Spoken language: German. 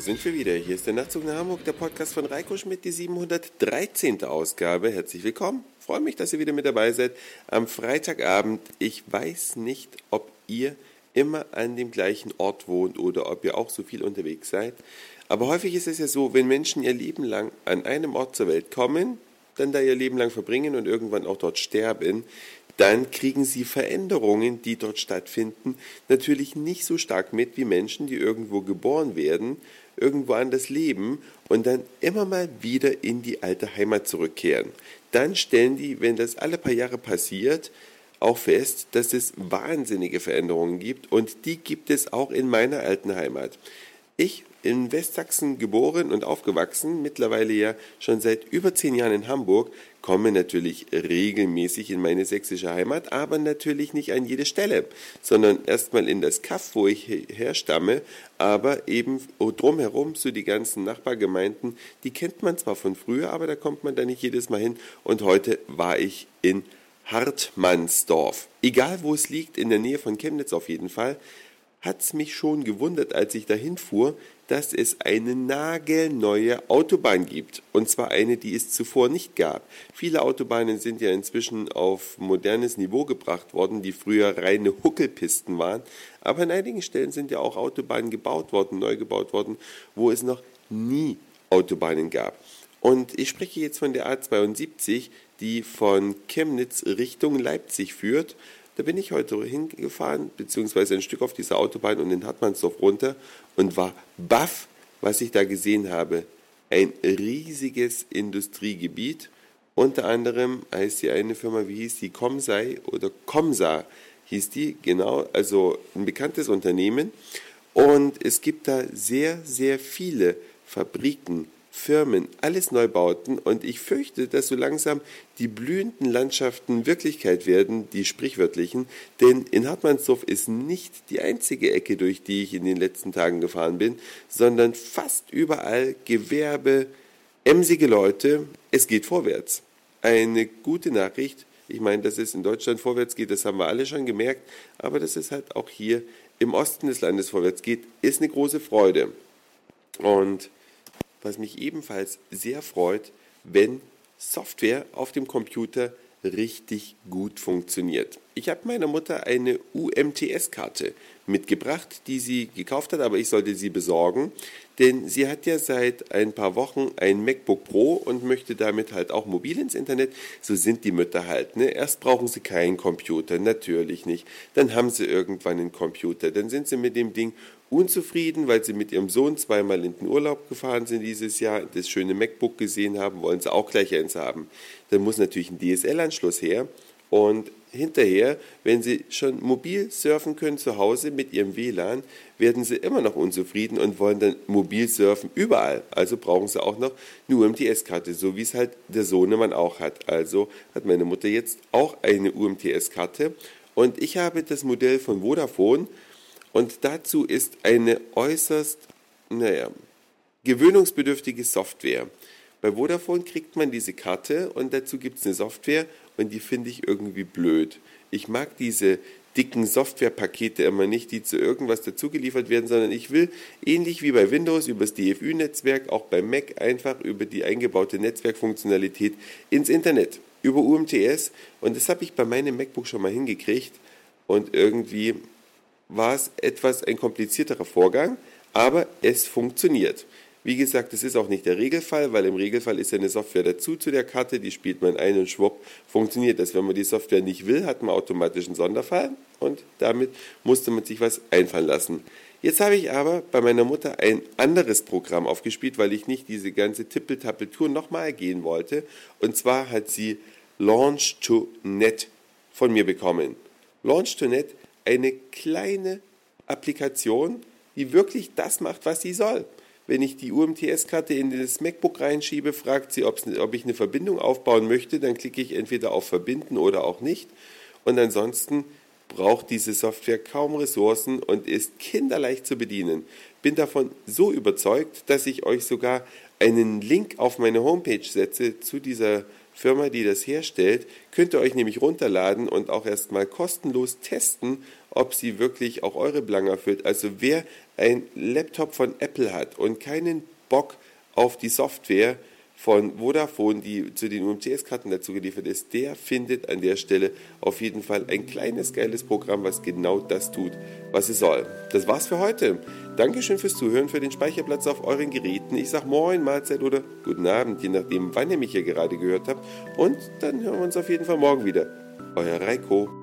sind wir wieder. Hier ist der Nachtzug nach Hamburg, der Podcast von Reiko Schmidt, die 713. Ausgabe. Herzlich willkommen. Freue mich, dass ihr wieder mit dabei seid. Am Freitagabend, ich weiß nicht, ob ihr immer an dem gleichen Ort wohnt oder ob ihr auch so viel unterwegs seid. Aber häufig ist es ja so, wenn Menschen ihr Leben lang an einem Ort zur Welt kommen, dann da ihr Leben lang verbringen und irgendwann auch dort sterben, dann kriegen sie Veränderungen, die dort stattfinden, natürlich nicht so stark mit wie Menschen, die irgendwo geboren werden, irgendwo anders leben und dann immer mal wieder in die alte Heimat zurückkehren. Dann stellen die, wenn das alle paar Jahre passiert, auch fest, dass es wahnsinnige Veränderungen gibt und die gibt es auch in meiner alten Heimat. Ich in Westsachsen geboren und aufgewachsen, mittlerweile ja schon seit über 10 Jahren in Hamburg, komme natürlich regelmäßig in meine sächsische Heimat, aber natürlich nicht an jede Stelle, sondern erstmal in das Kaff, wo ich herstamme, aber eben drumherum so die ganzen Nachbargemeinden, die kennt man zwar von früher, aber da kommt man da nicht jedes Mal hin und heute war ich in Hartmannsdorf. Egal wo es liegt, in der Nähe von Chemnitz auf jeden Fall, hat es mich schon gewundert, als ich dahin fuhr, dass es eine nagelneue Autobahn gibt. Und zwar eine, die es zuvor nicht gab. Viele Autobahnen sind ja inzwischen auf modernes Niveau gebracht worden, die früher reine Huckelpisten waren. Aber an einigen Stellen sind ja auch Autobahnen gebaut worden, neu gebaut worden, wo es noch nie Autobahnen gab. Und ich spreche jetzt von der A72, die von Chemnitz Richtung Leipzig führt. Da bin ich heute hingefahren, beziehungsweise ein Stück auf dieser Autobahn und in Hartmannsdorf runter und war baff, was ich da gesehen habe. Ein riesiges Industriegebiet. Unter anderem heißt hier eine Firma, wie hieß die? Komsei oder Komsa hieß die, genau, also ein bekanntes Unternehmen. Und es gibt da sehr, sehr viele Fabriken, Firmen, alles Neubauten und ich fürchte, dass so langsam die blühenden Landschaften Wirklichkeit werden, die sprichwörtlichen, denn in Hartmannsdorf ist nicht die einzige Ecke, durch die ich in den letzten Tagen gefahren bin, sondern fast überall Gewerbe, emsige Leute, es geht vorwärts. Eine gute Nachricht, ich meine, dass es in Deutschland vorwärts geht, das haben wir alle schon gemerkt, aber dass es halt auch hier im Osten des Landes vorwärts geht, ist eine große Freude. Und was mich ebenfalls sehr freut, wenn Software auf dem Computer richtig gut funktioniert. Ich habe meiner Mutter eine UMTS-Karte mitgebracht, die sie gekauft hat, aber ich sollte sie besorgen, denn sie hat ja seit ein paar Wochen ein MacBook Pro und möchte damit halt auch mobil ins Internet. So sind die Mütter halt, ne? Erst brauchen sie keinen Computer, natürlich nicht. Dann haben sie irgendwann einen Computer, dann sind sie mit dem Ding unzufrieden, weil sie mit ihrem Sohn zweimal in den Urlaub gefahren sind dieses Jahr, das schöne MacBook gesehen haben, wollen sie auch gleich eins haben. Dann muss natürlich ein DSL-Anschluss her und hinterher, wenn sie schon mobil surfen können zu Hause mit ihrem WLAN, werden sie immer noch unzufrieden und wollen dann mobil surfen überall. Also brauchen sie auch noch eine UMTS-Karte, so wie es halt der Sohnemann auch hat. Also hat meine Mutter jetzt auch eine UMTS-Karte und ich habe das Modell von Vodafone. Und dazu ist eine äußerst, gewöhnungsbedürftige Software. Bei Vodafone kriegt man diese Karte und dazu gibt es eine Software und die finde ich irgendwie blöd. Ich mag diese dicken Softwarepakete immer nicht, die zu irgendwas dazugeliefert werden, sondern ich will, ähnlich wie bei Windows, über das DFÜ-Netzwerk, auch bei Mac einfach über die eingebaute Netzwerkfunktionalität ins Internet, über UMTS. Und das habe ich bei meinem MacBook schon mal hingekriegt und irgendwie war es etwas ein komplizierterer Vorgang, aber es funktioniert. Wie gesagt, das ist auch nicht der Regelfall, weil im Regelfall ist ja eine Software dazu zu der Karte, die spielt man ein und schwupp, funktioniert das. Wenn man die Software nicht will, hat man automatisch einen Sonderfall und damit musste man sich was einfallen lassen. Jetzt habe ich aber bei meiner Mutter ein anderes Programm aufgespielt, weil ich nicht diese ganze Tippeltappeltour nochmal gehen wollte. Und zwar hat sie Launch2Net von mir bekommen. Launch2Net, eine kleine Applikation, die wirklich das macht, was sie soll. Wenn ich die UMTS-Karte in das MacBook reinschiebe, fragt sie, ob ich eine Verbindung aufbauen möchte. Dann klicke ich entweder auf Verbinden oder auch nicht. Und ansonsten braucht diese Software kaum Ressourcen und ist kinderleicht zu bedienen. Bin davon so überzeugt, dass ich euch sogar einen Link auf meine Homepage setze zu dieser Firma, die das herstellt. Könnt ihr euch nämlich runterladen und auch erstmal kostenlos testen, ob sie wirklich auch eure Belange erfüllt. Also wer ein Laptop von Apple hat und keinen Bock auf die Software von Vodafone, die zu den UMTS-Karten dazu geliefert ist, der findet an der Stelle auf jeden Fall ein kleines, geiles Programm, was genau das tut, was es soll. Das war's für heute. Dankeschön fürs Zuhören, für den Speicherplatz auf euren Geräten. Ich sag Moin, Mahlzeit oder Guten Abend, je nachdem, wann ihr mich hier gerade gehört habt. Und dann hören wir uns auf jeden Fall morgen wieder. Euer Reiko.